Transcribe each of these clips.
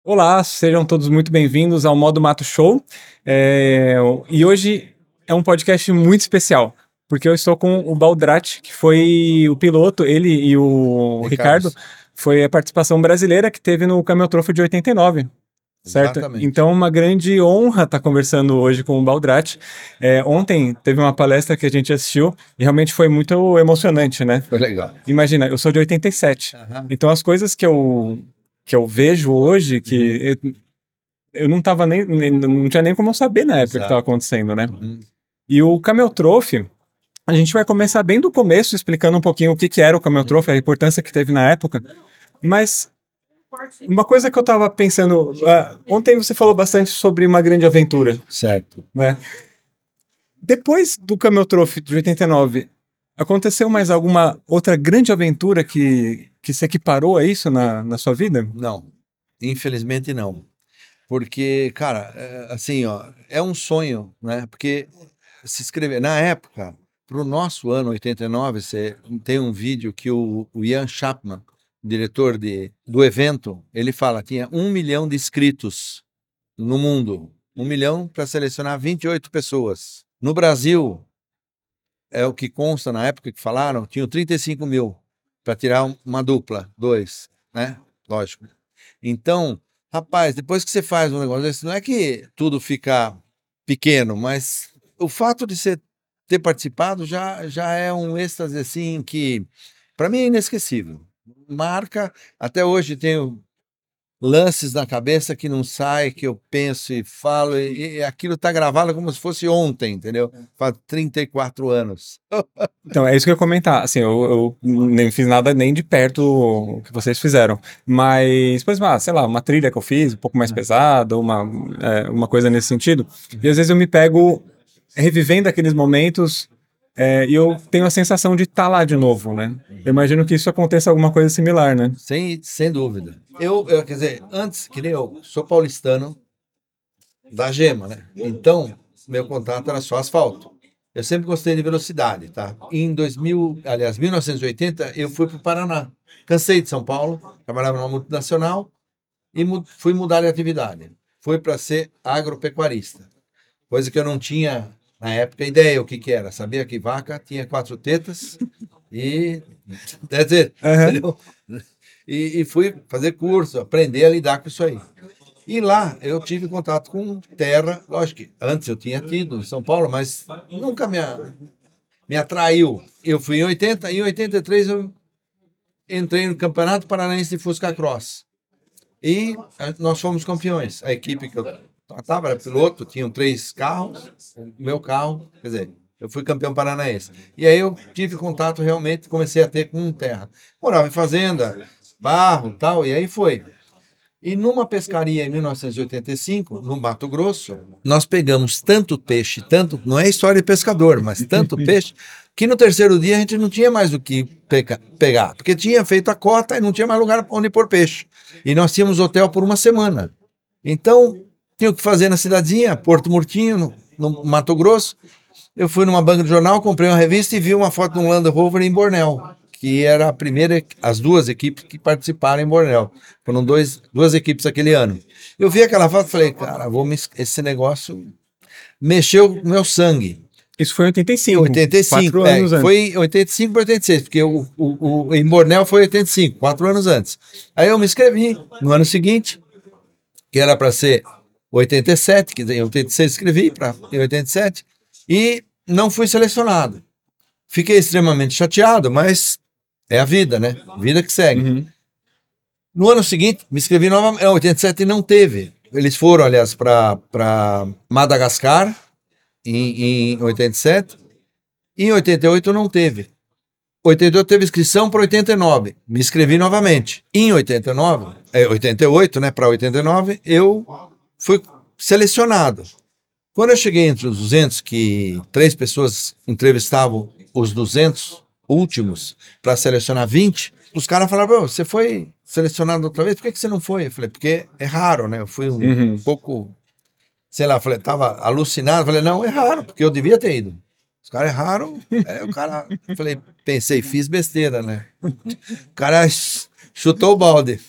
Olá, sejam todos muito bem-vindos ao Modo Mato Show. É, e hoje é um podcast muito especial, porque eu estou com o Baldrati, que foi o piloto, ele e o Ricardo, Ricardo, foi a participação brasileira que teve no Camel Trophy de 89. Certo? exatamente. Então, uma grande honra estar conversando hoje com o Baldrati. Ontem teve uma palestra que a gente assistiu e realmente foi muito emocionante, né? Foi legal. Imagina, eu sou de 87. Aham. Então, as coisas que eu vejo hoje, que eu não tava não tinha nem como eu saber na época que estava Exato. acontecendo, né? Uhum. E o Camel Trophy, a gente vai começar bem do começo, explicando um pouquinho o que que era o Camel Trophy, a importância que teve na época. Mas uma coisa que eu tava pensando, ontem você falou bastante sobre uma grande aventura, Certo. né? Depois do Camel Trophy de 89, aconteceu mais alguma outra grande aventura que se equiparou a isso na sua vida? Não, infelizmente não. Porque, cara, assim, ó, é um sonho, né? Porque se inscrever, na época, para o nosso ano 89, você tem um vídeo que o Ian Chapman, diretor do evento, ele fala, tinha 1 milhão de inscritos no mundo. 1 milhão para selecionar 28 pessoas. No Brasil, é o que consta na época que falaram, tinham 35 mil para tirar uma dupla, dois, né? Lógico. Então, rapaz, depois que você faz um negócio desse, não é que tudo fica pequeno, mas o fato de você ter participado já é um êxtase assim que, para mim, é inesquecível. Marca, até hoje tenho lances na cabeça que não sai, que eu penso e falo, e aquilo tá gravado como se fosse ontem, entendeu? Faz 34 anos. Então, é isso que eu ia comentar. Assim, eu nem fiz nada nem de perto o que vocês fizeram. Mas, pois, sei lá, uma trilha que eu fiz, um pouco mais pesada, uma coisa nesse sentido. E às vezes eu me pego revivendo aqueles momentos, e eu tenho a sensação de estar lá de novo, né? Eu imagino que isso aconteça alguma coisa similar, né? Sem dúvida. Quer dizer, antes, que nem eu, sou paulistano da Gema, né? Então, meu contato era só asfalto. Eu sempre gostei de velocidade, tá? Em 1980, eu fui para o Paraná. Cansei de São Paulo, trabalhava numa multinacional e fui mudar de atividade. Fui para ser agropecuarista, coisa que eu não tinha, na época, ideia o que que era. Sabia que vaca tinha 4 tetas e... Quer dizer, Aham. entendeu? E fui fazer curso, aprender a lidar com isso aí. E lá eu tive contato com terra, lógico que antes eu tinha tido em São Paulo, mas nunca me atraiu. Eu fui em 80, e em 83 eu entrei no Campeonato Paranaense de Fusca Cross. E nós fomos campeões. A equipe que eu estava era piloto, tinham 3 carros, o meu carro, quer dizer, eu fui campeão paranaense. E aí eu tive contato realmente, comecei a ter com terra. Morava em fazenda, barro e tal, e aí foi. E numa pescaria em 1985, no Mato Grosso, nós pegamos tanto peixe, tanto, não é história de pescador, mas tanto peixe, que no terceiro dia a gente não tinha mais o que pegar, porque tinha feito a cota e não tinha mais lugar onde pôr peixe. E nós tínhamos hotel por uma semana. Então, tinha o que fazer na cidadezinha, Porto Murtinho, no Mato Grosso. Eu fui numa banca de jornal, comprei uma revista e vi uma foto de um Land Rover em Bornéu, que era a primeira, as duas equipes que participaram em Bornéu. Foram duas equipes aquele ano. Eu vi aquela foto e falei, cara, esse negócio mexeu com o meu sangue. Isso foi em Em 85, 85, 4 anos antes. foi em 85 para 86, porque em Bornéu foi 85, 4 anos antes. Aí eu me inscrevi no ano seguinte, que era para ser 87, que em 86 escrevi para em 87, e não fui selecionado. Fiquei extremamente chateado, mas é a vida, né? Vida que segue. Uhum. No ano seguinte, me inscrevi novamente. Em 87 não teve. Eles foram, aliás, para Madagascar em 87. E em 88 não teve. 88 teve inscrição para 89. Me inscrevi novamente. Em 89, 88, né, para 89, eu fui selecionado. Quando eu cheguei entre os 200, que 3 pessoas entrevistavam os 200 últimos para selecionar 20, os caras falaram, você foi selecionado outra vez? Por que você não foi? Eu falei, porque é raro, né? Eu fui um Uhum. pouco, sei lá, falei, tava alucinado. Falei, não, é raro, porque eu devia ter ido. Os caras erraram, o cara, falei, pensei, fiz besteira, né? O cara chutou o balde.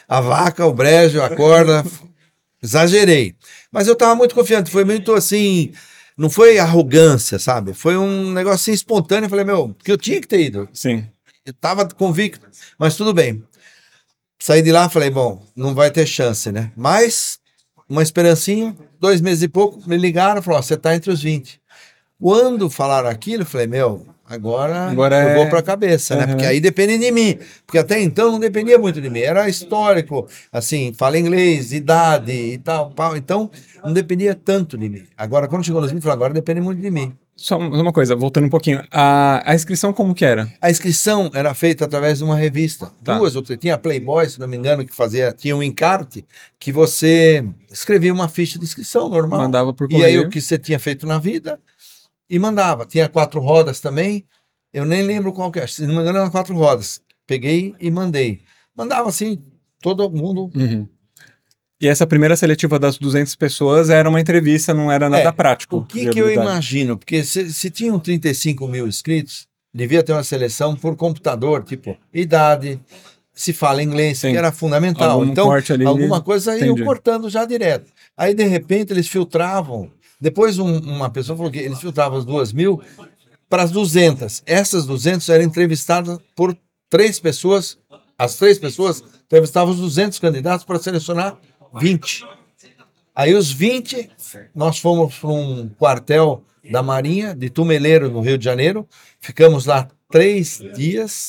a vaca, o brejo, a corda. Exagerei. Mas eu estava muito confiante, foi muito assim, não foi arrogância, sabe? Foi um negócio assim espontâneo, eu falei, meu, que eu tinha que ter ido. Sim. Eu estava convicto, mas tudo bem. Saí de lá, falei, bom, não vai ter chance, né? Mas, uma esperancinha, 2 meses e pouco, me ligaram, falaram, você está entre os 20. Quando falaram aquilo, eu falei, meu, agora eu vou para a cabeça, né? Porque aí depende de mim. Porque até então não dependia muito de mim. Era histórico, assim, fala inglês, idade e tal. Então, não dependia tanto de mim. Agora, quando chegou nos 20, eu falei, agora depende muito de mim. Só uma coisa, voltando um pouquinho. A inscrição como que era? A inscrição era feita através de uma revista. Tá. 2 ou 3. Tinha a Playboy, se não me engano, que fazia, tinha um encarte que você escrevia uma ficha de inscrição normal. Mandava por correio. E aí correio. o que você tinha feito na vida e mandava. Tinha 4 rodas também. Eu nem lembro qual que é. Se não me engano, eram 4 rodas. Peguei e mandei. Mandava assim, todo mundo. Uhum. E essa primeira seletiva das 200 pessoas era uma entrevista, não era nada prático. O que eu imagino? Porque se tinham 35 mil inscritos, devia ter uma seleção por computador, tipo idade, se fala inglês, Sim. que era fundamental. Algum Então, corte ali, alguma coisa iam entendi. cortando já direto. Aí, de repente, eles filtravam. Depois, uma pessoa falou que eles filtravam as 2.000 para as 200. Essas 200 eram entrevistadas por 3 pessoas. As 3 pessoas entrevistavam os 200 candidatos para selecionar 20. Aí os 20, nós fomos para um quartel da Marinha, de Tumeleiro, no Rio de Janeiro. Ficamos lá 3 dias,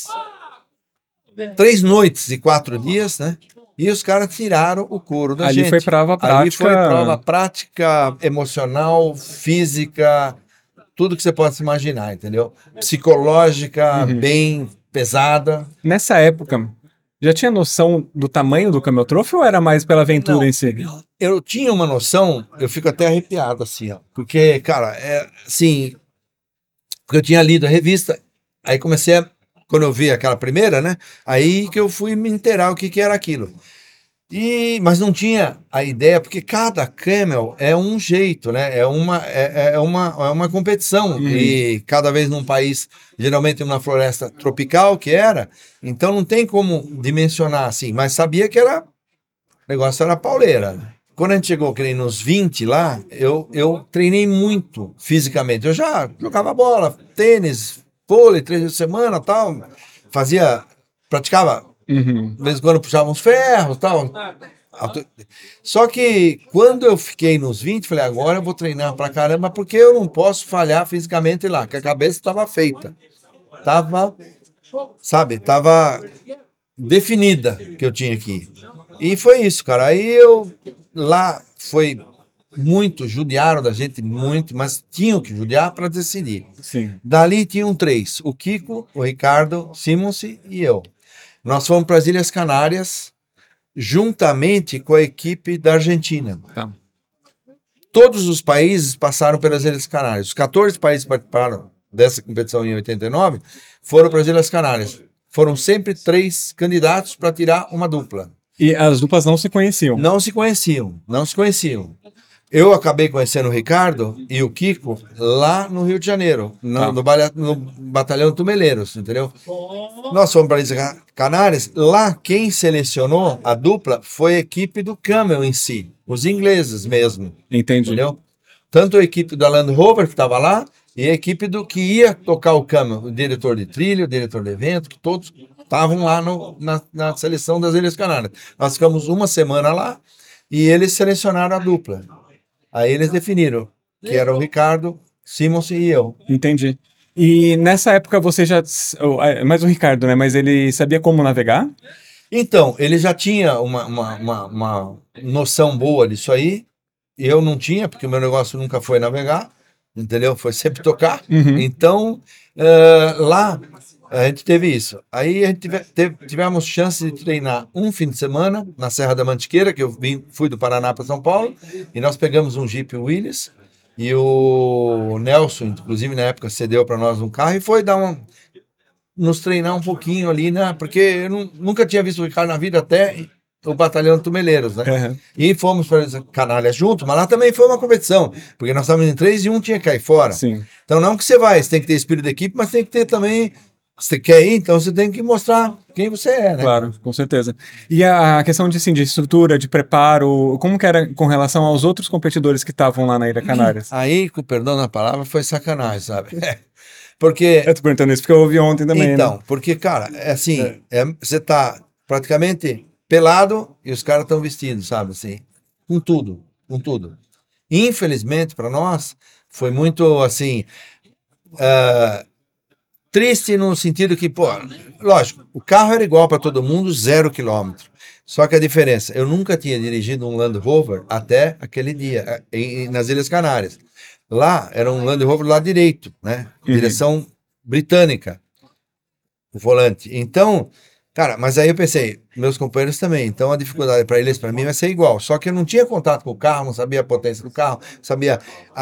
3 noites e 4 dias, né? E os caras tiraram o couro da gente. Ali foi prova prática. Ali foi prova prática, emocional, física, tudo que você possa imaginar, entendeu? Psicológica, bem pesada. Nessa época, já tinha noção do tamanho do Camel Trophy ou era mais pela aventura Não, em si? Eu tinha uma noção, eu fico até arrepiado assim, ó, porque, cara, assim, porque eu tinha lido a revista, aí comecei a, quando eu vi aquela primeira, né, aí que eu fui me inteirar o que era aquilo. Mas não tinha a ideia, porque cada camel é um jeito, né? É uma competição. E cada vez num país, geralmente numa floresta tropical que era, então não tem como dimensionar assim, mas sabia que o negócio era pauleira, né? Quando a gente chegou que nem nos 20 lá, eu treinei muito fisicamente. Eu já jogava bola, tênis, vôlei, 3 vezes por semana, tal, praticava. De vez em quando puxava uns ferros e tal. Só que quando eu fiquei nos 20, falei, agora eu vou treinar pra caramba, porque eu não posso falhar fisicamente lá, que a cabeça estava feita. Tava definida que eu tinha que ir. E foi isso, cara. Aí lá foi muito, judiaram da gente muito, mas tinham que judiar para decidir. Sim. Dali tinham 3, o Kiko, o Ricardo, Simonsi e eu. Nós fomos para as Ilhas Canárias, juntamente com a equipe da Argentina. Tá. Todos os países passaram pelas Ilhas Canárias. Os 14 países que participaram dessa competição em 89 foram para as Ilhas Canárias. Foram sempre 3 candidatos para tirar uma dupla. E as duplas não se conheciam? Não se conheciam. Eu acabei conhecendo o Ricardo e o Kiko lá no Rio de Janeiro, no Batalhão Tumeleiros, entendeu? Nós fomos para as Ilhas Canárias, lá quem selecionou a dupla foi a equipe do Camel em si, os ingleses mesmo. Entendi. Entendeu? Tanto a equipe da Land Rover que estava lá e a equipe do que ia tocar o Camel, o diretor de trilha, o diretor de evento, que todos estavam lá na seleção das Ilhas Canárias. Nós ficamos uma semana lá e eles selecionaram a dupla. Aí eles definiram que era o Ricardo, Simonsi e eu. Entendi. E nessa época você já... Mais o Ricardo, né? Mas ele sabia como navegar? Então, ele já tinha uma noção boa disso aí. Eu não tinha, porque o meu negócio nunca foi navegar, entendeu? Foi sempre tocar. Então, lá a gente teve isso. Aí a gente tivemos chance de treinar um fim de semana na Serra da Mantiqueira, que eu fui do Paraná para São Paulo, e nós pegamos um Jeep Willys, e o Nelson, inclusive na época, cedeu para nós um carro e foi nos treinar um pouquinho ali, né? Porque eu nunca tinha visto o Ricardo na vida até o Batalhão Tumeleiros, né? E fomos para as Canárias juntos, mas lá também foi uma competição, porque nós estávamos em 3 e um tinha que cair fora. Sim. Então não que você tem que ter espírito de equipe, mas tem que ter também você quer ir, então você tem que mostrar quem você é, né? Claro, com certeza. E a questão de, assim, de estrutura, de preparo, como que era com relação aos outros competidores que estavam lá na Ilha Canárias? Aí, com perdão na palavra, foi sacanagem, sabe? Porque, Eu tô perguntando isso porque eu ouvi ontem também, então, né? porque, cara, é assim, você tá praticamente pelado e os caras estão vestidos, sabe, assim, com tudo, com tudo. Infelizmente, para nós, foi muito, assim, triste no sentido que, pô, lógico, o carro era igual para todo mundo, 0 km. Só que a diferença, eu nunca tinha dirigido um Land Rover até aquele dia, nas Ilhas Canárias. Lá era um Land Rover lá direito, né? Direção britânica, o volante. Então, cara, mas aí eu pensei, meus companheiros também, então a dificuldade para eles, para mim, vai ser igual. Só que eu não tinha contato com o carro, não sabia a potência do carro, sabia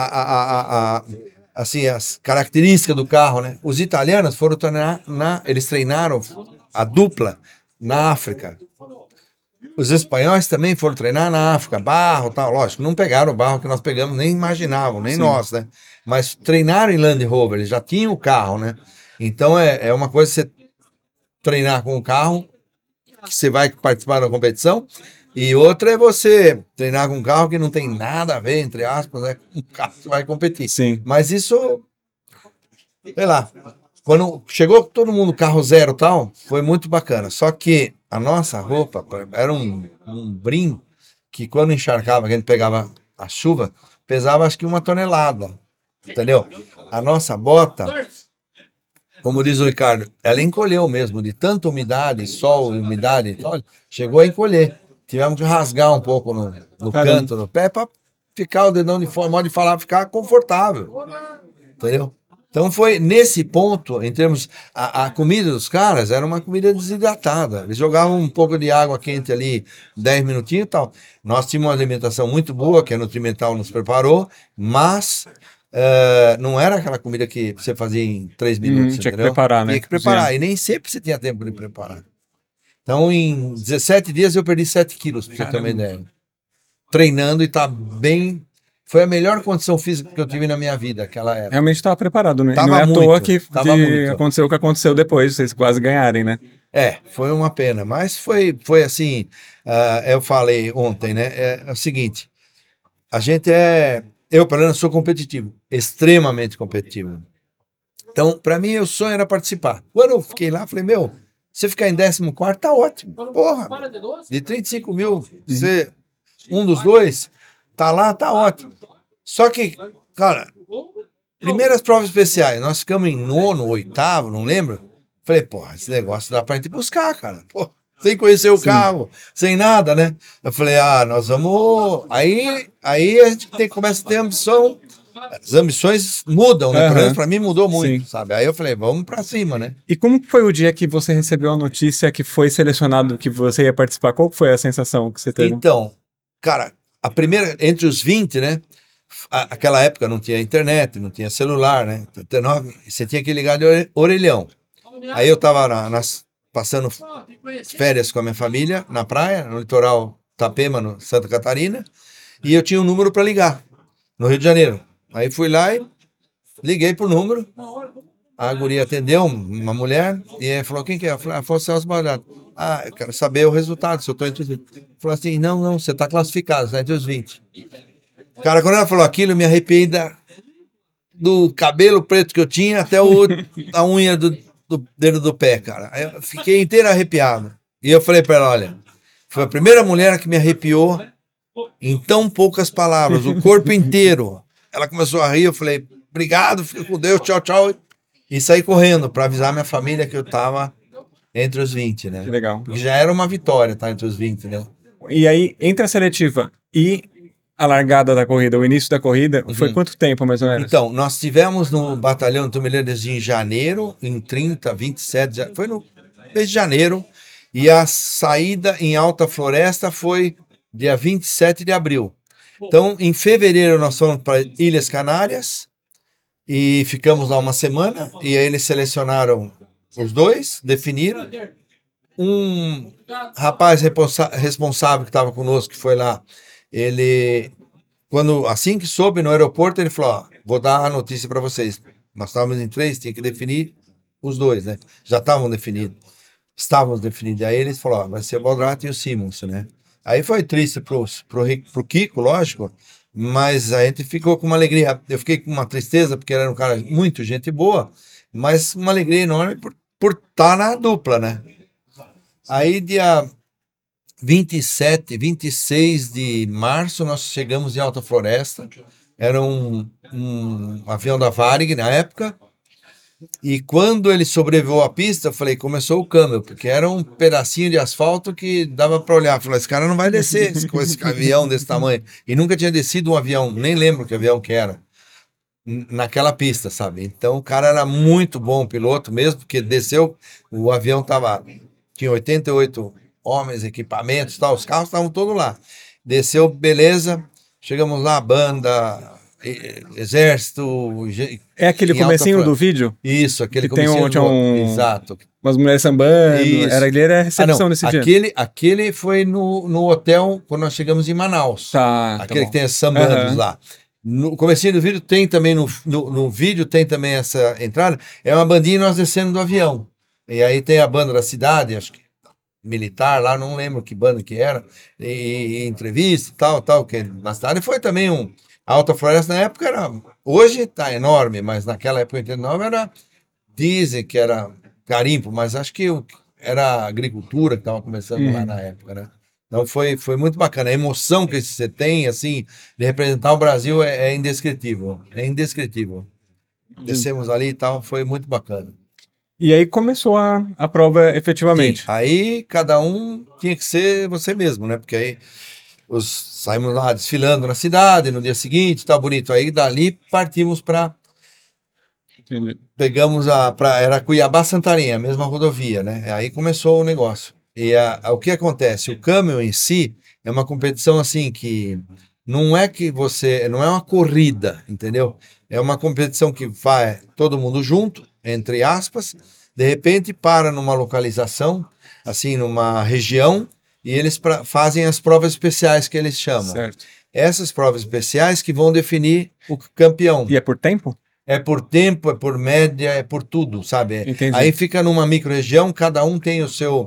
assim, as características do carro, né? Os italianos foram treinar eles treinaram a dupla na África. Os espanhóis também foram treinar na África, barro, tal, lógico, não pegaram o barro que nós pegamos, nem imaginavam, nem nós, né? Mas treinaram em Land Rover, eles já tinham o carro, né? Então é uma coisa você treinar com o carro, que você vai participar da competição, e outra é você treinar com um carro que não tem nada a ver, entre aspas, né? Com o carro que você vai competir. Sim. Mas isso, sei lá, quando chegou todo mundo carro zero e tal, foi muito bacana. Só que a nossa roupa era um brim que quando encharcava, que a gente pegava a chuva, pesava acho que 1 tonelada, entendeu? A nossa bota, como diz o Ricardo, ela encolheu mesmo, de tanta umidade, sol e umidade, olha, chegou a encolher. Tivemos que rasgar um pouco no canto, no pé, para ficar o dedão de fora, modo de falar, ficar confortável, entendeu? Então foi nesse ponto, em termos, a comida dos caras era uma comida desidratada. Eles jogavam um pouco de água quente ali, 10 minutinhos e tal. Nós tínhamos uma alimentação muito boa, que a Nutrimental nos preparou, mas não era aquela comida que você fazia em 3 minutos, Tinha que entendeu? preparar, né? Tinha que preparar, e nem sempre você tinha tempo de preparar. Então, em 17 dias eu perdi 7 quilos, pra você ter uma ideia. Treinando e tá bem... Foi a melhor condição física que eu tive na minha vida, aquela época. Realmente estava preparado, né? Tava Não é à muito, toa que muito. aconteceu o que aconteceu depois, vocês quase ganharem, né? Foi uma pena, mas foi assim, eu falei ontem, né? É o seguinte, a gente eu pelo menos sou competitivo, extremamente competitivo. Então, para mim, o sonho era participar. Quando eu fiquei lá, falei, meu, você ficar em 14º, tá ótimo. Porra, de 35 mil, ser um dos dois, tá lá, tá ótimo. Só que, cara, primeiras provas especiais, nós ficamos em 9º, 8º, não lembro. Falei, porra, esse negócio dá pra gente buscar, cara. Pô, sem conhecer o carro, sem nada, né? Eu falei, nós vamos... Aí a gente começa a ter ambição. As ambições mudam, né? Pelo menos pra mim mudou muito, sabe? Aí eu falei, vamos pra cima, né? E como foi o dia que você recebeu a notícia que foi selecionado, que você ia participar? Qual foi a sensação que você teve? Então, cara, a primeira, entre os 20, né? Aquela época não tinha internet, não tinha celular, né? Você tinha que ligar de orelhão. Aí eu tava passando férias com a minha família na praia, no litoral Itapema, no Santa Catarina, e eu tinha um número para ligar, no Rio de Janeiro. Aí fui lá e liguei pro número, a guria atendeu, uma mulher, e falou, quem que é? Eu falei, foi o Celso Baldato. Eu quero saber o resultado, se eu tô entre os 20. Falou assim, não, você tá classificado, você tá entre os 20. Cara, quando ela falou aquilo, eu me arrepiei do cabelo preto que eu tinha até a unha do dedo do pé, cara. Aí eu fiquei inteiro arrepiado. E eu falei pra ela, olha, foi a primeira mulher que me arrepiou em tão poucas palavras, o corpo inteiro. Ela começou a rir, eu falei, obrigado, fica com Deus, tchau, tchau. E saí correndo para avisar minha família que eu tava entre os 20, né? Que legal. Porque já era uma vitória estar entre os 20, né? E aí, entre a seletiva e a largada da corrida, o início da corrida, foi quanto tempo, mais ou menos? Então, nós tivemos no batalhão Tumilheiras em janeiro, em 30, 27, foi no mês de janeiro, e a saída em Alta Floresta foi dia 27 de abril. Então, em fevereiro, nós fomos para Ilhas Canárias e ficamos lá uma semana, e aí eles selecionaram os dois, definiram. Um rapaz responsável que estava conosco, que foi lá, ele, assim que soube no aeroporto, ele falou, vou dar a notícia para vocês. Nós estávamos em 3, tinha que definir os dois, né? Já estavam definidos. Estávamos definidos. Aí eles falaram, ó, vai ser o Baldrato e o Simonsen, né? Aí foi triste pro Kiko, lógico, mas a gente ficou com uma alegria. Eu fiquei com uma tristeza, porque era um cara muito gente boa, mas uma alegria enorme por estar na dupla, né? Aí, dia 26 de março, nós chegamos em Alta Floresta. Era um avião da Varig na época. E quando ele sobrevoou a pista, eu falei, começou o câmbio, porque era um pedacinho de asfalto que dava para olhar. Eu falei, esse cara não vai descer com esse avião desse tamanho. E nunca tinha descido um avião, nem lembro que avião que era, naquela pista, sabe? Então o cara era muito bom piloto mesmo, porque desceu, o avião tinha 88 homens, equipamentos, tal, os carros estavam todos lá. Desceu, beleza, chegamos lá, banda, exército. É aquele comecinho do vídeo? Isso, aquele que tem comecinho exato. Umas mulheres sambando. Isso. Ele era a recepção nesse dia. Aquele foi no hotel quando nós chegamos em Manaus. Tá, aquele tá que tem as sambandos lá. No comecinho do vídeo tem também, no vídeo tem também essa entrada, é uma bandinha nós descendo do avião. E aí tem a banda da cidade, acho que militar lá, não lembro que banda que era, e entrevista e tal, que na cidade foi também a Alta Floresta na época era, hoje tá enorme, mas naquela época, em 89, dizem que era garimpo, mas acho que era a agricultura que estava começando lá na época, né? Então foi muito bacana. A emoção que você tem, assim, de representar o Brasil é indescritível. É indescritível. Descemos ali e tal, foi muito bacana. E aí começou a prova efetivamente. Sim, aí cada um tinha que ser você mesmo, né? Porque aí saímos lá desfilando na cidade, no dia seguinte, tá bonito. Aí dali partimos para... Pegamos era Cuiabá-Santarém, a mesma rodovia, né? Aí começou o negócio. E o que acontece? O Camel em si é uma competição assim que não é não é uma corrida, entendeu? É uma competição que vai todo mundo junto, entre aspas, de repente para numa localização, assim, numa região, e eles fazem as provas especiais que eles chamam. Certo. Essas provas especiais que vão definir o campeão. E é por tempo? É por tempo, é por média, é por tudo, sabe? Entendi. Aí fica numa micro-região, cada um tem o seu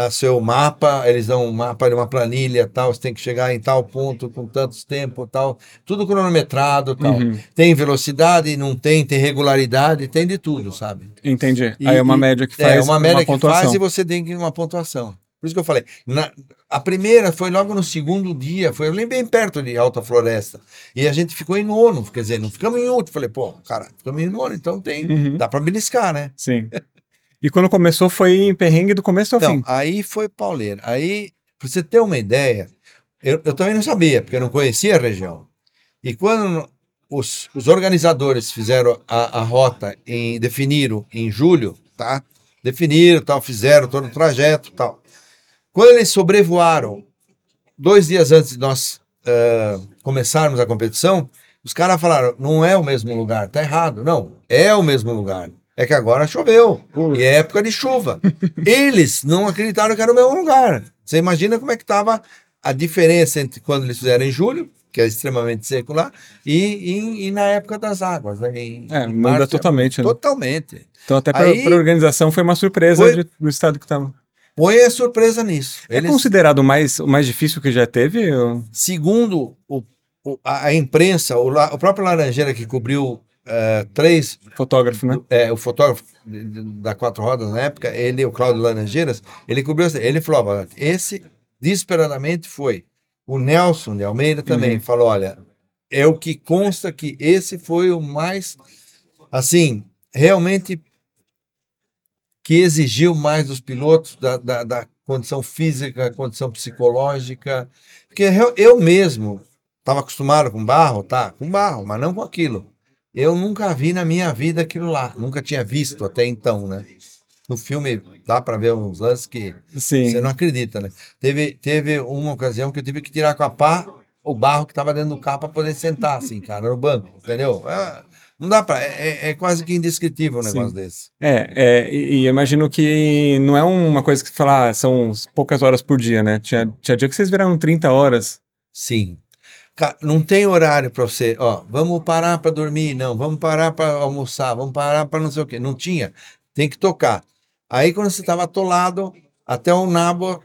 mapa, eles dão um mapa de uma planilha, tal, você tem que chegar em tal ponto com tantos tempos, tal, tudo cronometrado, tal. Tem velocidade, não tem regularidade, tem de tudo, sabe? Entendi. Aí é uma média que faz uma média que pontuação. faz e você tem que ir uma pontuação. Por isso que eu falei, a primeira foi logo no segundo dia, foi bem perto de Alta Floresta. E a gente ficou em nono, quer dizer, não ficamos em último. Falei, pô, cara, ficamos em nono, então dá pra beliscar, né? Sim. E quando começou foi em perrengue do começo ao fim? Aí foi pauleira. Aí, pra você ter uma ideia, eu também não sabia, porque eu não conhecia a região. E quando os organizadores fizeram a rota, definiram em julho, tá? Definiram, tal, fizeram todo o trajeto, tal. Quando eles sobrevoaram, 2 dias antes de nós começarmos a competição, os caras falaram, não é o mesmo lugar, tá errado. Não, é o mesmo lugar. É que agora choveu, e é época de chuva. Eles não acreditaram que era o mesmo lugar. Você imagina como é que estava a diferença entre quando eles fizeram em julho, que é extremamente seco lá, e na época das águas. Né? Muda março, totalmente. Né? Totalmente. Então até para a organização foi uma surpresa do estado que estava. Põe a surpresa nisso. É considerado o mais difícil que já teve? Segundo a imprensa, o próprio Laranjeira que cobriu 3... Fotógrafo, né? O fotógrafo da Quatro Rodas na época, o Cláudio Laranjeiras, ele cobriu, ele falou, esse desesperadamente foi. O Nelson de Almeida também falou, olha, é o que consta que esse foi o mais, assim, realmente que exigiu mais dos pilotos, da condição física, condição psicológica, porque eu mesmo estava acostumado com barro, mas não com aquilo. Eu nunca vi na minha vida aquilo lá, nunca tinha visto até então, né? No filme dá para ver uns lances que você não acredita, né? Teve uma ocasião que eu tive que tirar com a pá o barro que estava dentro do carro para poder sentar, assim, cara, no banco, entendeu? Não dá para, é quase que indescritível um negócio desse. E imagino que não é uma coisa que falar, são poucas horas por dia, né? Tinha dia que vocês viraram 30 horas. Sim. Cara, não tem horário para você, vamos parar para dormir, não, vamos parar para almoçar, vamos parar para não sei o quê. Não tinha. tem que tocar. Aí quando você estava atolado, até o nabo,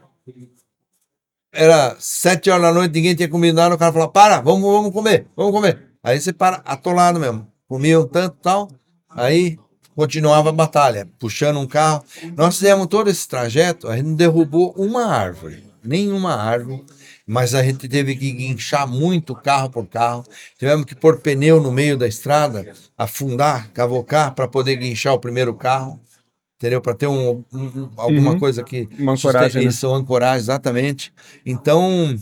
era 7 horas da noite, ninguém tinha comido nada, o cara falou, para, vamos comer, vamos comer. Aí você para, atolado mesmo, comia um tanto e tal, aí continuava a batalha, puxando um carro. Nós fizemos todo esse trajeto, a gente não derrubou uma árvore, nenhuma árvore, mas a gente teve que guinchar muito carro por carro, tivemos que pôr pneu no meio da estrada, afundar, cavocar para poder guinchar o primeiro carro, entendeu? Para ter alguma coisa que Uma ancoragem, né? isso, ancoragem, exatamente. Então,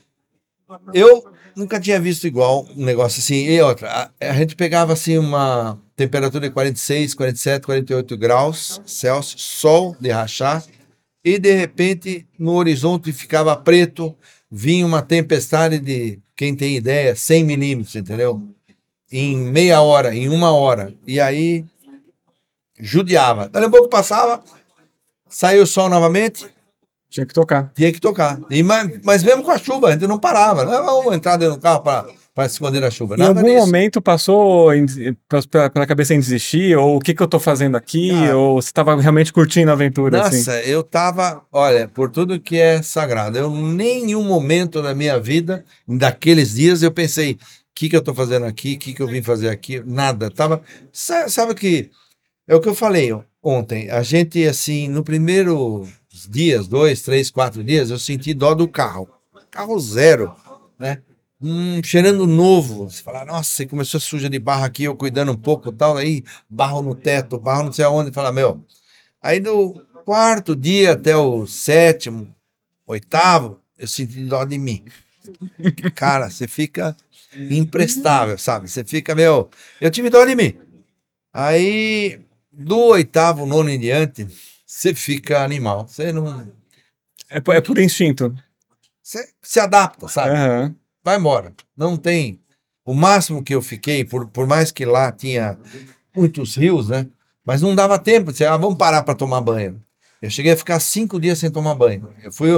eu nunca tinha visto igual um negócio assim. E outra, a gente pegava assim uma temperatura de 46, 47, 48 graus Celsius, sol de rachar, e de repente no horizonte ficava preto, vinha uma tempestade de, quem tem ideia, 100 milímetros, entendeu? Em meia hora, em uma hora. E aí judiava. Dali a pouco passava, saiu o sol novamente, Tinha que tocar. tinha que tocar. Mas mesmo com a chuva, a gente não parava. Não, vamos entrar dentro do carro para se esconder da chuva. Em Nada algum disso. momento passou pela cabeça em desistir? Ou o que eu tô fazendo aqui? Cara, ou você tava realmente curtindo a aventura, assim? Nossa, eu tava, olha, por tudo que é sagrado, eu em nenhum momento da minha vida, daqueles dias, eu pensei, o que eu tô fazendo aqui? O que eu vim fazer aqui? Nada. Tava, sabe que é o que eu falei ontem. A gente, assim, no primeiro dias, 2, 3, 4 dias, eu senti dó do carro. Carro zero, né? Cheirando novo. Você fala, nossa, você começou suja de barro aqui, eu cuidando um pouco e tal, aí barro no teto, barro não sei aonde. Fala, meu. Aí do quarto dia até o sétimo, oitavo, eu senti dó de mim. Cara, você fica imprestável, sabe? Você fica, meu. Eu tive dó de mim. Aí, do oitavo, nono em diante, você fica animal. Você não. É por instinto. Você se adapta, sabe? Aham. Vai embora. Não tem. O máximo que eu fiquei, por mais que lá tinha muitos rios, né? Mas não dava tempo de dizer, vamos parar para tomar banho. Eu cheguei a ficar 5 dias sem tomar banho. Eu fui.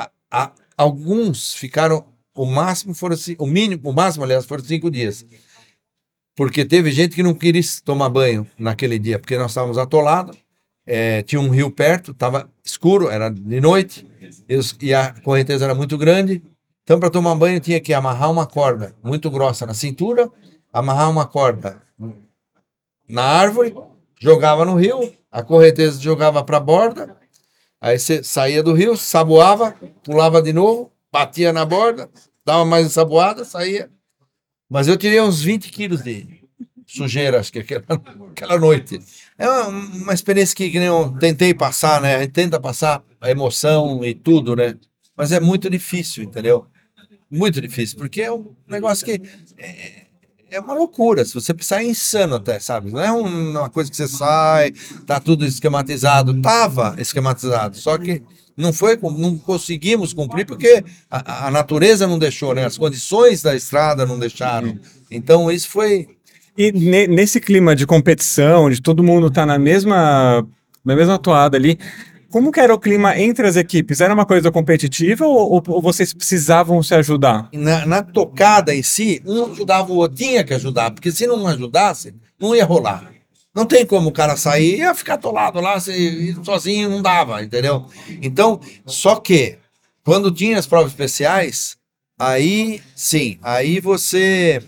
Alguns ficaram. O máximo foram. O mínimo, o máximo, aliás, foram 5 dias. Porque teve gente que não queria tomar banho naquele dia, porque nós estávamos atolados, tinha um rio perto, estava escuro, era de noite, e a correnteza era muito grande. Então, para tomar banho, tinha que amarrar uma corda muito grossa na cintura, amarrar uma corda na árvore, jogava no rio, a correnteza jogava para a borda, aí você saía do rio, saboava, pulava de novo, batia na borda, dava mais ensaboada, saía. Mas eu tirei uns 20 quilos de sujeira, acho que aquela noite. É uma experiência que nem eu tentei passar, né? A gente tenta passar a emoção e tudo, né? Mas é muito difícil, entendeu? Muito difícil, porque é um negócio que é uma loucura. Se você pensar, é insano até, sabe? Não é uma coisa que você sai, tá tudo esquematizado. Tava esquematizado, só que não conseguimos cumprir porque a natureza não deixou, né? As condições da estrada não deixaram. Então, isso foi. E nesse clima de competição, de todo mundo tá na mesma toada ali, como que era o clima entre as equipes? Era uma coisa competitiva ou vocês precisavam se ajudar? Na tocada em si, um ajudava o outro, tinha que ajudar, porque se não ajudasse, não ia rolar. Não tem como o cara sair, ia ficar atolado lá, sozinho não dava, entendeu? Então, só que, quando tinha as provas especiais, aí sim, aí você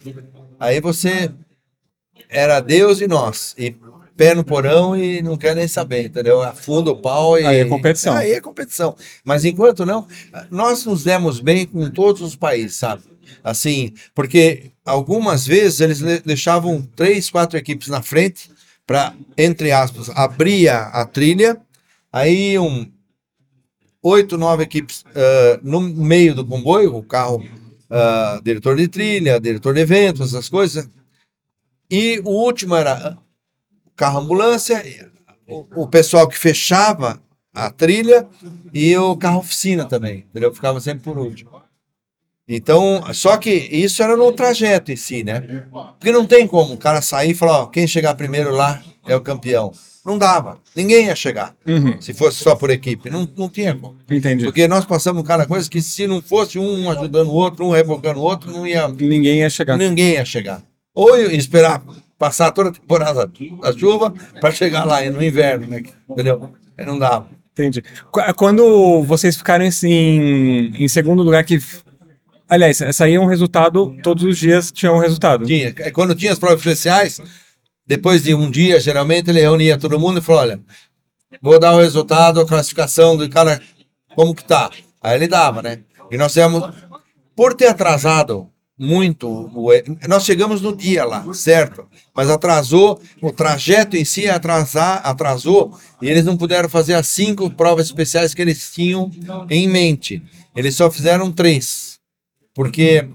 era Deus e nós, e pé no porão e não quer nem saber, entendeu? Afunda o pau e... Aí é competição. Aí é competição. Mas enquanto não, nós nos demos bem com todos os países, sabe? Assim, porque algumas vezes eles deixavam 3, 4 equipes na frente para, entre aspas, abrir a trilha, aí 8, 9 equipes no meio do comboio, o carro, diretor de trilha, diretor de eventos, essas coisas, e o último era carro ambulância, o pessoal que fechava a trilha e o carro oficina também, entendeu? Ficava sempre por último. Então, só que isso era no trajeto em si, né? Porque não tem como o cara sair e falar, quem chegar primeiro lá é o campeão. Não dava, ninguém ia chegar, se fosse só por equipe, não tinha como. Entendi. Porque nós passamos cada coisa que se não fosse um ajudando o outro, um rebocando o outro, Ninguém ia chegar. Ninguém ia chegar. Ou ia esperar passar toda a temporada da chuva para chegar lá no inverno, né? Entendeu? Aí não dava. Entendi. Quando vocês ficaram em segundo lugar, que. Aliás, saía um resultado, todos os dias tinha um resultado. Tinha. Quando tinha as provas especiais, depois de um dia, geralmente, ele reunia todo mundo e falou: olha, vou dar o resultado, a classificação do cara, como que tá. Aí ele dava, né? E nós temos, por ter atrasado muito, nós chegamos no dia lá, certo? Mas atrasou, o trajeto em si atrasou, e eles não puderam fazer as 5 provas especiais que eles tinham em mente. Eles só fizeram 3, porque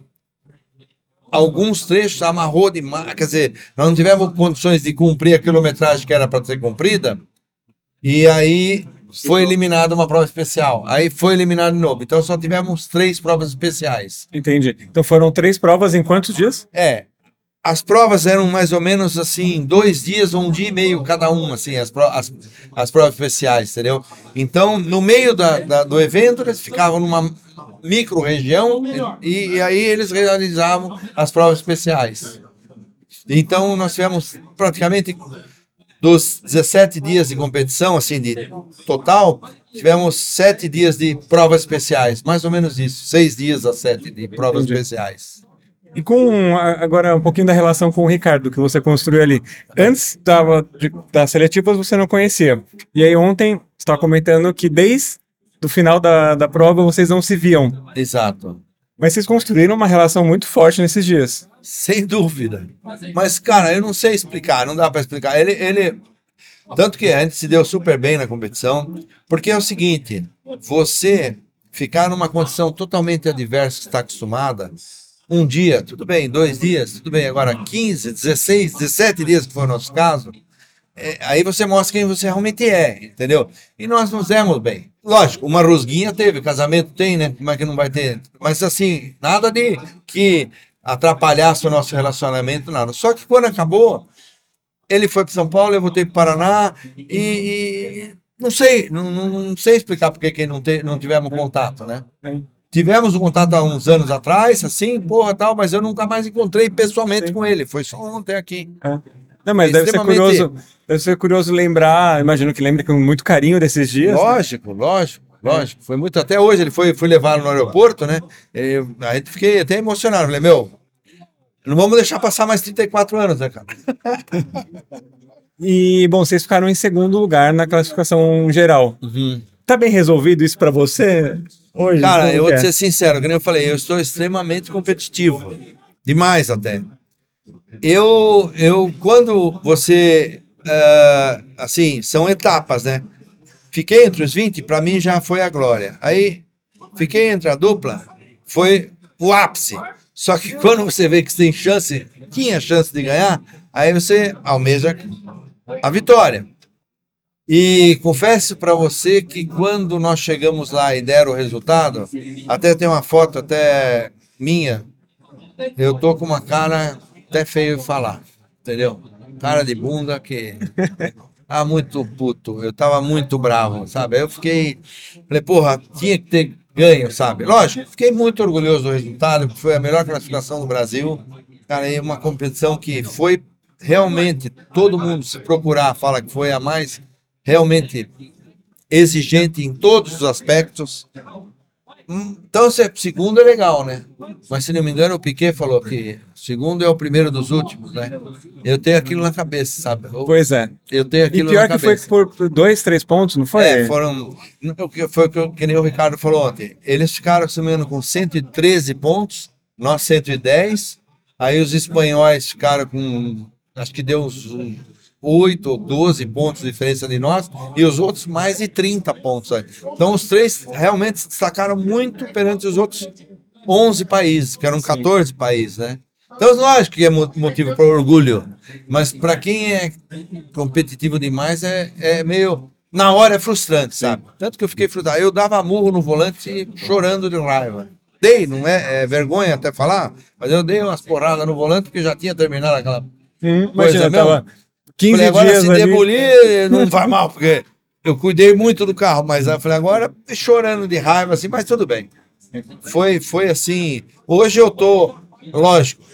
alguns trechos amarrou demais, quer dizer, nós não tivemos condições de cumprir a quilometragem que era para ser cumprida, e aí foi eliminada uma prova especial. Aí foi eliminado de novo. Então só tivemos 3 provas especiais. Entendi. Então foram 3 provas em quantos dias? As provas eram mais ou menos assim, 2 dias ou 1 dia e meio cada uma, assim, as provas especiais, entendeu? Então, no meio do evento, eles ficavam numa micro-região e aí eles realizavam as provas especiais. Então, nós tivemos praticamente dos 17 dias de competição, assim, de total, tivemos 7 dias de provas especiais, mais ou menos isso, 6 dias a 7 de provas especiais. E com agora um pouquinho da relação com o Ricardo, que você construiu ali. Antes das seletivas você não conhecia. E aí ontem você estava comentando que desde o final da prova vocês não se viam. Exato. Mas vocês construíram uma relação muito forte nesses dias. Sem dúvida. Mas, cara, eu não sei explicar, não dá para explicar. Ele. Tanto que a gente se deu super bem na competição, porque é o seguinte: você ficar numa condição totalmente adversa que está acostumada, um dia, tudo bem, 2 dias, tudo bem, agora 15, 16, 17 dias, que foi o nosso caso, aí você mostra quem você realmente é, entendeu? E nós nos demos bem. Lógico, uma rusguinha teve, casamento tem, né? Como é que não vai ter? Mas assim, nada de que atrapalhasse o nosso relacionamento, nada. Só que quando acabou, ele foi para São Paulo, eu voltei para o Paraná e não sei, não sei explicar por que não tivemos contato, né? Tivemos um contato há uns anos atrás, assim, porra, tal, mas eu nunca mais encontrei pessoalmente com ele. Foi só ontem aqui. Não, mas deve ser curioso lembrar, imagino que lembre com muito carinho desses dias. Lógico. Foi muito, até hoje ele fui levar no aeroporto, né? Aí fiquei até emocionado. Falei, meu, não vamos deixar passar mais 34 anos, né, cara? E, bom, vocês ficaram em segundo lugar na classificação geral. Uhum. Tá bem resolvido isso pra você hoje? Cara, eu vou te ser sincero, como eu falei, eu estou extremamente competitivo. Demais até. Quando você, assim, são etapas, né? Fiquei entre os 20, para mim já foi a glória. Aí, fiquei entre a dupla, foi o ápice. Só que quando você vê que você tinha chance de ganhar, aí você almeja a vitória. E confesso para você que quando nós chegamos lá e deram o resultado, até tem uma foto até minha, eu tô com uma cara até feio de falar, entendeu? Cara de bunda que muito puto, eu tava muito bravo, sabe? Aí eu falei, porra, tinha que ter ganho, sabe? Lógico, fiquei muito orgulhoso do resultado, foi a melhor classificação do Brasil, cara, e uma competição que foi realmente, todo mundo se procurar fala que foi a mais realmente exigente em todos os aspectos. Então, se é segundo é legal, né? Mas se não me engano, o Piquet falou que segundo é o primeiro dos últimos, né? Eu tenho aquilo na cabeça, sabe? Pois é. Eu tenho aquilo e pior na cabeça. Que foi por 2, 3 pontos, não foi? Foi que nem o Ricardo falou ontem. Eles ficaram, se não me engano, com 113 pontos, nós 110. Aí os espanhóis ficaram com, acho que deu uns 8 ou 12 pontos de diferença de nós, e os outros mais de 30 pontos. Então os 3 realmente se destacaram muito perante os outros 11 países, que eram 14 países, né? Então, lógico que é motivo para orgulho, mas para quem é competitivo demais é meio... Na hora é frustrante, sabe? Tanto que eu fiquei frustrado. Eu dava murro no volante chorando de raiva. Não é vergonha até falar, mas eu dei umas porradas no volante porque já tinha terminado aquela coisa mesmo. Tava 15 falei, agora dias se ali... demolir, não vai mal, porque eu cuidei muito do carro, mas eu falei, agora chorando de raiva, assim, mas tudo bem. Foi assim, hoje eu tô, lógico,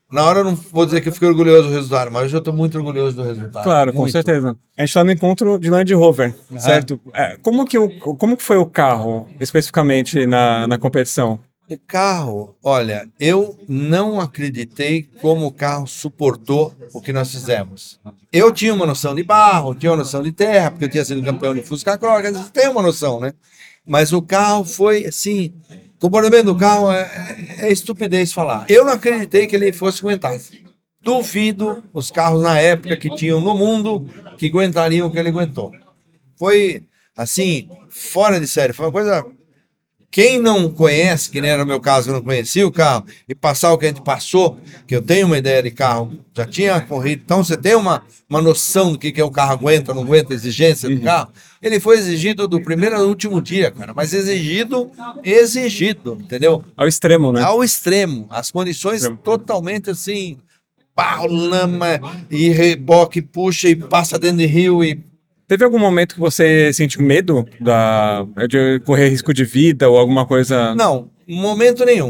Na hora eu não vou dizer que eu fiquei orgulhoso do resultado, mas hoje eu estou muito orgulhoso do resultado. Claro, com Muito. certeza. A gente está no encontro de Land Rover, certo? Como que foi o carro, especificamente, na competição? O carro, olha, eu não acreditei como o carro suportou o que nós fizemos. Eu tinha uma noção de barro, tinha uma noção de terra, porque eu tinha sido campeão de Fusca Cross, quer dizer, tem uma noção, né? Mas o carro foi assim, o comportamento do carro é estupidez falar. Eu não acreditei que ele fosse aguentar. Duvido os carros na época que tinham no mundo que aguentariam o que ele aguentou. Foi assim, fora de série, foi uma coisa. Quem não conhece, que nem era o meu caso, eu não conhecia o carro, e passar o que a gente passou, que eu tenho uma ideia de carro, já tinha corrido, então você tem uma noção do que o carro aguenta, não aguenta, exigência do carro. Ele foi exigido do primeiro ao último dia, cara, mas exigido, entendeu? Ao extremo, né? Ao extremo. As condições totalmente assim, barro, lama, e reboque, puxa e passa dentro de rio e Teve algum momento que você sentiu medo de correr risco de vida ou alguma coisa? não, em momento nenhum.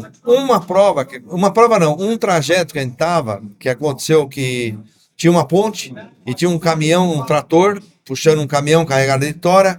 Um trajeto que a gente tava, que aconteceu que tinha uma ponte e tinha um caminhão, um trator, puxando um caminhão carregado de tora,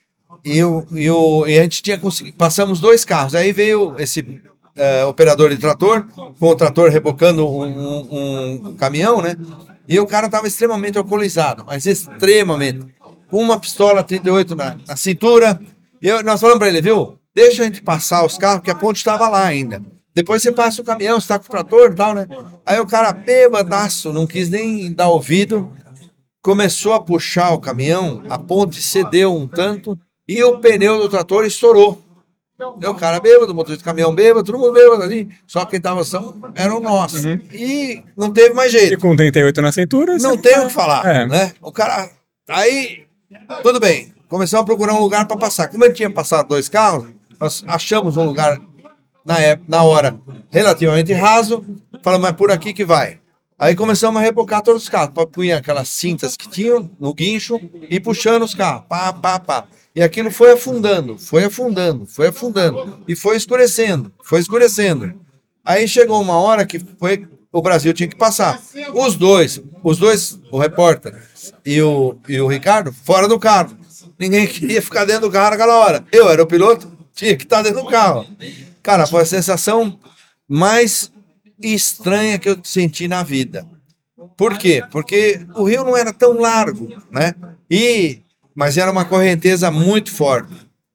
e a gente tinha conseguido, passamos 2 carros, aí veio esse operador de trator, com o trator rebocando um caminhão, né? E o cara estava extremamente alcoolizado, mas extremamente, com uma pistola 38 na cintura. Nós falamos para ele, viu? Deixa a gente passar os carros, que a ponte estava lá ainda. Depois você passa o caminhão, você tá com o trator e tal, né? Aí o cara, bêbadaço, não quis nem dar ouvido, começou a puxar o caminhão, a ponte cedeu um tanto e o pneu do trator estourou. Deu o cara bêbado, o motorista do caminhão bêbado, todo mundo bêbado ali. Só que quem tava são era o nosso. E não teve mais E jeito. com 38 na cintura? Não você- tem o que falar, É. né? O cara. Aí, tudo bem. Começamos a procurar um lugar para passar. Como ele tinha passado 2 carros, nós achamos um lugar na hora relativamente raso. Falamos, mas por aqui que vai. Aí começamos a rebocar todos os carros. Punha aquelas cintas que tinham no guincho e puxando os carros. Pá, pá, pá. E aquilo foi afundando, foi afundando, foi afundando. E foi escurecendo, foi escurecendo. Aí chegou uma hora que o Brasil tinha que passar. Os dois, o repórter e o Ricardo, fora do carro. Ninguém queria ficar dentro do carro naquela hora. Eu era o piloto, tinha que estar dentro do carro. Cara, foi a sensação mais estranha que eu senti na vida. Por quê? Porque o rio não era tão largo, né? Mas era uma correnteza muito forte.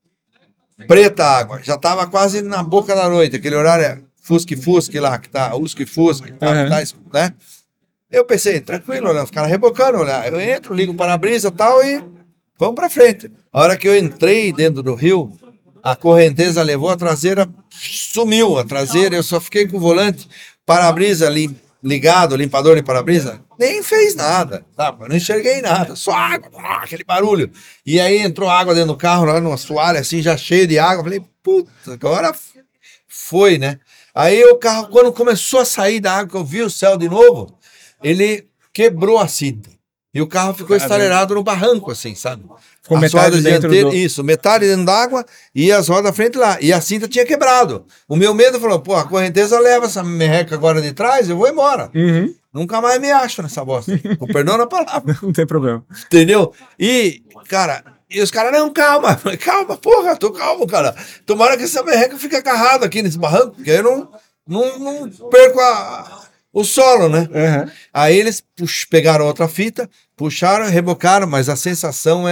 Preta água. Já estava quase na boca da noite. Aquele horário é fusque-fusque lá, que tá, usque-fusque, né? Eu pensei, tranquilo, né? Os caras rebocando, olha. Eu entro, ligo o para-brisa e tal e vamos para frente. A hora que eu entrei dentro do rio, a correnteza levou a traseira, sumiu a traseira, eu só fiquei com o volante, para-brisa ali ligado, limpador de para-brisa, nem fez nada, tá? Eu não enxerguei nada, só água, aquele barulho. E aí entrou água dentro do carro, lá numa assoalho assim, já cheio de água. Falei, puta, agora foi, né? Aí o carro, quando começou a sair da água, que eu vi o céu de novo, ele quebrou a cinta. E o carro ficou estalerado no barranco, assim, sabe? Ficou metade dentro Isso, metade dentro d'água e as rodas da frente lá. E a cinta tinha quebrado. O meu medo falou, pô, a correnteza leva essa merreca agora de trás, eu vou embora. Nunca mais me acho nessa bosta. Com perdão na palavra. Não tem problema. Entendeu? E, cara, os caras, não, calma, calma, porra, tô calmo, cara. Tomara que essa merreca fique agarrada aqui nesse barranco, porque aí eu não perco o solo, né? Uhum. Aí eles pegaram outra fita, puxaram, rebocaram, mas a sensação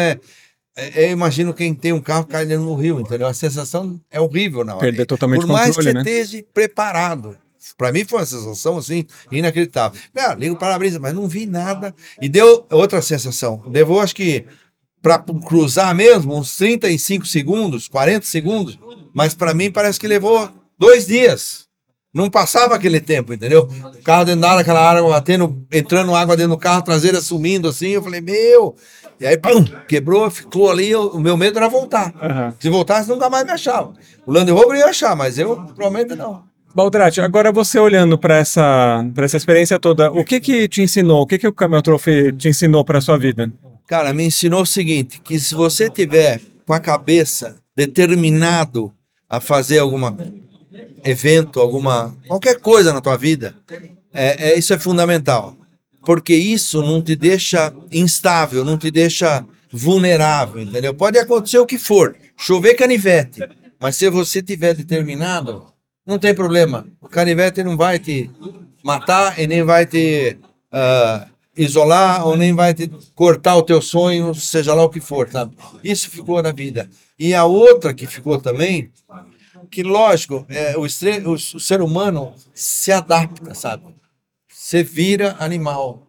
eu imagino quem tem um carro caindo no rio, entendeu? A sensação é horrível na hora. Perder totalmente o controle, controle, por mais que né? você esteja preparado. Pra mim foi uma sensação, assim, inacreditável. Ligo o para-brisa, mas não vi nada. E deu outra sensação. Levou, acho que, pra cruzar mesmo, uns 35 segundos, 40 segundos. Mas pra mim parece que levou 2 dias. Não passava aquele tempo, entendeu? O carro dentro da água, aquela água batendo, entrando água dentro do carro, traseira sumindo assim. Eu falei, meu... E aí, pum, quebrou, ficou ali. O meu medo era voltar. Uhum. Se voltasse, nunca mais me achava. O Land Rover ia achar, mas eu, provavelmente, não. Baldrati, agora você olhando para essa experiência toda, o que te ensinou? O que o Camel Trophy te ensinou para sua vida? Cara, me ensinou o seguinte, que se você tiver com a cabeça determinado a fazer algum evento, qualquer coisa na tua vida, Isso é fundamental, porque isso não te deixa instável, não te deixa vulnerável, entendeu? Pode acontecer o que for, chover canivete, mas se você tiver determinado, não tem problema. O canivete não vai te matar e nem vai te isolar ou nem vai te cortar o teu sonho, seja lá o que for, sabe? Isso ficou na vida. E a outra que ficou também, que lógico, o ser humano se adapta, sabe? Você vira animal,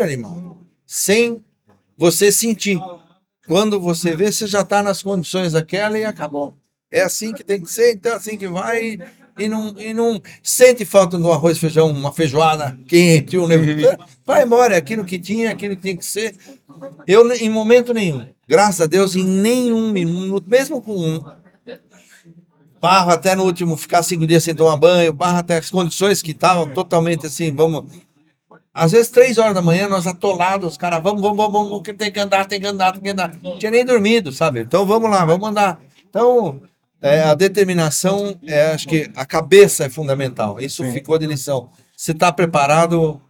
sem você sentir. Quando você vê, você já está nas condições daquela e acabou. É assim que tem que ser, então é assim que vai. E não sente falta do arroz, feijão, uma feijoada quente, vai embora, é aquilo que tinha que ser. Eu, em momento nenhum, graças a Deus, em nenhum minuto, mesmo com barro até no último, ficar 5 dias sem tomar banho, barro até as condições que estavam totalmente assim, às vezes 3 horas da manhã, nós atolados, os caras, vamos, que tem que andar. Não tinha nem dormido, sabe? Então vamos lá, vamos andar. Então, a determinação, acho que a cabeça é fundamental. Isso ficou de lição. Você está preparado?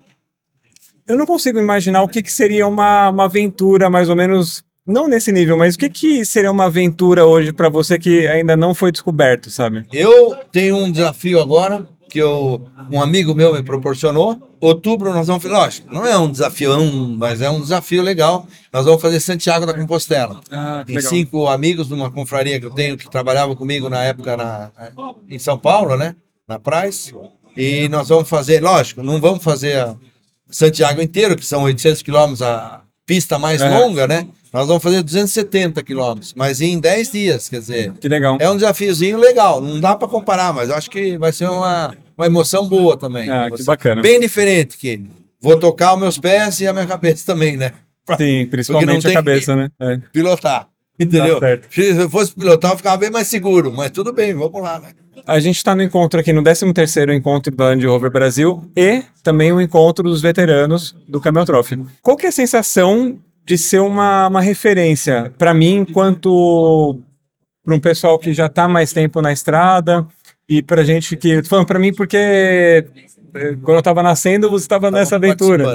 Eu não consigo imaginar o que seria uma aventura, mais ou menos, não nesse nível, mas o que seria uma aventura hoje para você que ainda não foi descoberto, sabe? Eu tenho um desafio agora, que um amigo meu me proporcionou. Outubro nós vamos fazer, lógico, não é um desafio, mas é um desafio legal. Nós vamos fazer Santiago da Compostela. Tem legal. 5 amigos de uma confraria que eu tenho que trabalhava comigo na época em São Paulo, né? Na Price. E nós vamos fazer, lógico, não vamos fazer Santiago inteiro, que são 800 quilômetros, a pista mais longa, né? Nós vamos fazer 270 quilômetros, mas em 10 dias, quer dizer. Que legal. É um desafiozinho legal, não dá para comparar, mas eu acho que vai ser uma emoção boa também. Que bacana. Bem diferente, que vou tocar os meus pés e a minha cabeça também, né? Sim, principalmente a cabeça, né? Pilotar, entendeu? Se eu fosse pilotar, eu ficava bem mais seguro, mas tudo bem, vamos lá, né? A gente está no encontro aqui, no 13º encontro da Land Rover Brasil e também o encontro dos veteranos do Camel Trophy. Qual que é a sensação de ser uma referência para mim, enquanto para um pessoal que já está mais tempo na estrada e para gente que... Falando para mim porque quando eu estava nascendo, você estava nessa aventura.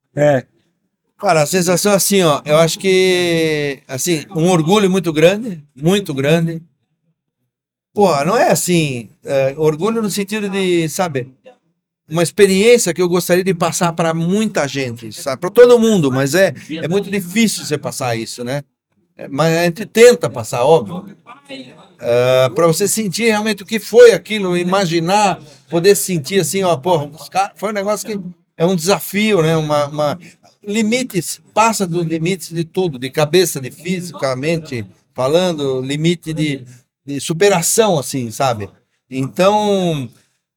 Cara, a sensação assim, ó, eu acho que, assim, um orgulho muito grande, muito grande. Pô, não é assim, orgulho no sentido de, sabe, uma experiência que eu gostaria de passar para muita gente, sabe, para todo mundo, mas é muito difícil você passar isso, né? Mas a gente tenta passar, óbvio, para você sentir realmente o que foi aquilo, imaginar, poder sentir assim, ó, porra, foi um negócio que é um desafio, né? Limites, passa dos limites de tudo, de cabeça, de fisicamente falando, limite de superação, assim, sabe? Então,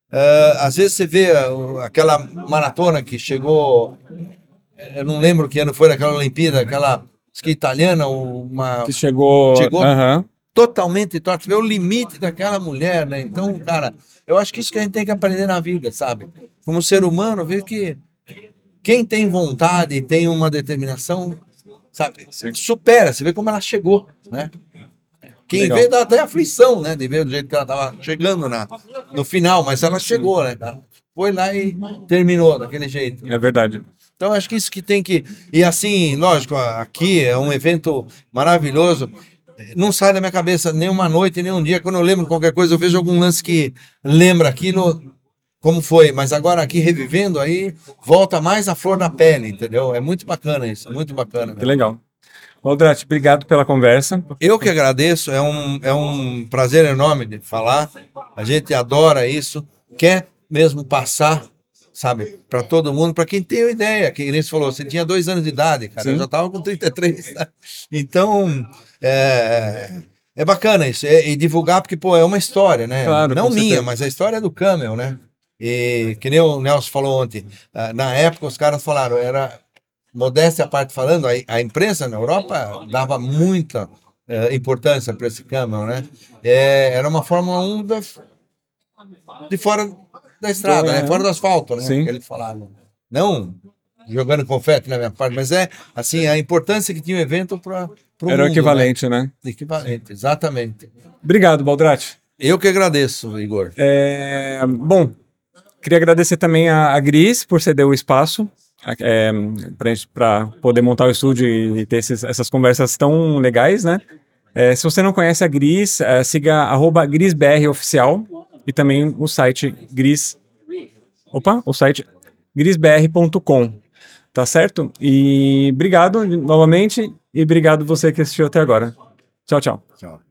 às vezes você vê aquela maratona que chegou, eu não lembro que ano foi naquela Olimpíada, aquela que italiana, que chegou totalmente torta, você vê o limite daquela mulher, né? Então, cara, eu acho que isso que a gente tem que aprender na vida, sabe? Como ser humano, ver que quem tem vontade e tem uma determinação, sabe, supera, você vê como ela chegou, né? Quem vê dá até aflição, né? De ver do jeito que ela estava chegando no final, mas ela chegou, né, cara? Foi lá e terminou daquele jeito. É verdade. Então, acho que isso que tem que... E assim, lógico, aqui é um evento maravilhoso. Não sai da minha cabeça nenhuma noite, nem um dia. Quando eu lembro qualquer coisa, eu vejo algum lance que lembra aquilo, como foi. Mas agora aqui, revivendo, aí volta mais a flor na pele, entendeu? É muito bacana isso, muito bacana. Que legal. Baldrati, obrigado pela conversa. Eu que agradeço, é um prazer enorme de falar. A gente adora isso, quer mesmo passar, sabe, para todo mundo, para quem tem uma ideia. Que nem você falou, você tinha 2 anos de idade, cara, eu já estava com 33. Então, é bacana isso, e divulgar, porque, pô, é uma história, né? Claro, não minha, mas a história é do Camel, né? E que nem o Nelson falou ontem, na época os caras falaram, modéstia à parte falando, a imprensa na Europa dava muita importância para esse Camel, né? Era uma Fórmula 1 de fora da estrada, né? Fora do asfalto, né? Sim. Que eles falavam. Não jogando confete na minha parte, mas assim, a importância que tinha o evento para o mundo. Era o equivalente, né? Equivalente, exatamente. Obrigado, Baldrati. Eu que agradeço, Igor. Bom, Queria agradecer também a Gris por ceder o espaço para poder montar o estúdio e ter essas conversas tão legais, né? Se você não conhece a Gris, siga @GrisBROficial e também o site grisbr.com, tá certo? E obrigado novamente e obrigado você que assistiu até agora. Tchau, tchau. Tchau.